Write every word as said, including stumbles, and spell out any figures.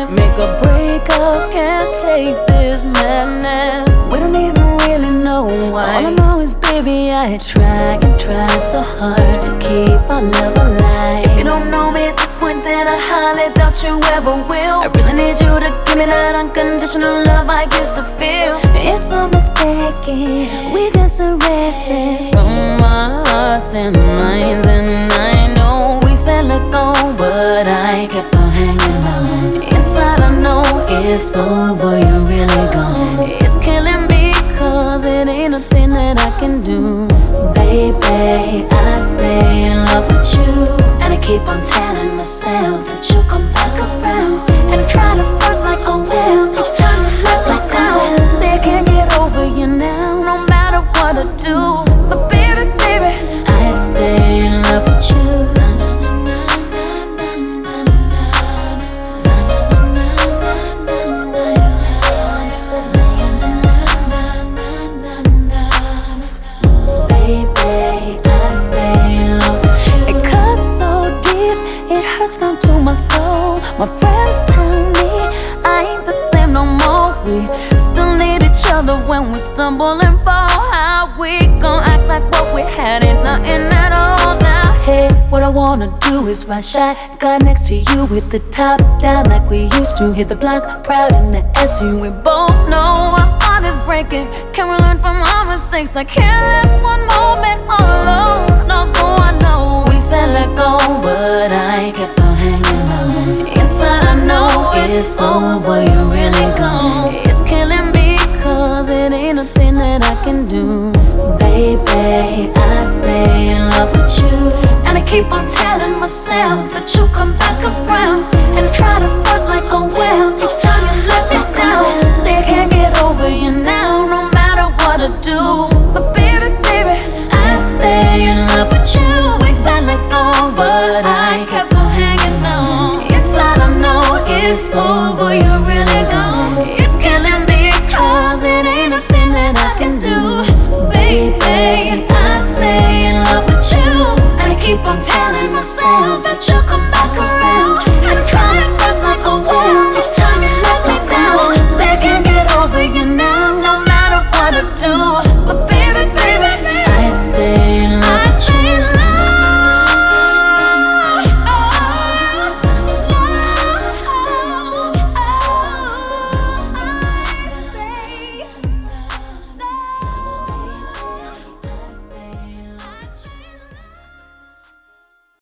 Make a breakup, can't take this madness. We don't even really know why. All I know is, baby, I try and try so hard to keep our love alive. If you don't know me at this point, then I highly doubt you ever will. I really need you to give me that unconditional love I used to feel. It's so mistaken, we just arrested from our hearts and minds. And I know we said let go, but I kept on hanging on. Inside I know it's over, you're really gone. It's killing me cause it ain't a thing that I can do. Baby, I stay in love with you, and I keep on telling myself that you'll come back around. And I try to front like, oh well, each time you flip like down. Say I can't get over you now, no matter what I do. But baby, baby, I stay in love with you. Hurts down to my soul. My friends tell me I ain't the same no more. We still need each other when we stumble and fall. How we gon' act like what we had ain't nothing at all now? Hey, what I wanna do is ride shotgun next to you with the top down like we used to. Hit the block proud in the S U. We both know our heart is breaking. Can we learn from our mistakes? I can't last one moment alone. No, go, I know we said let go, but I kept on hanging on. Inside I know it's over, you're really gone. It's killing me cause it ain't a thing that I can do. Baby, I stay in love with you, and I keep on telling myself that you'll come back around. And I try to front like, oh well, each time you let me down. Say I can't get over you now, no matter what I do. But baby, baby, I stay in love with you. We said let go, but I kept on hanging on. Inside I know it's over, you're really gone. It's killing me cause it ain't a thing that I can do. Baby, I stay in love with you, and I keep on telling myself that you'll come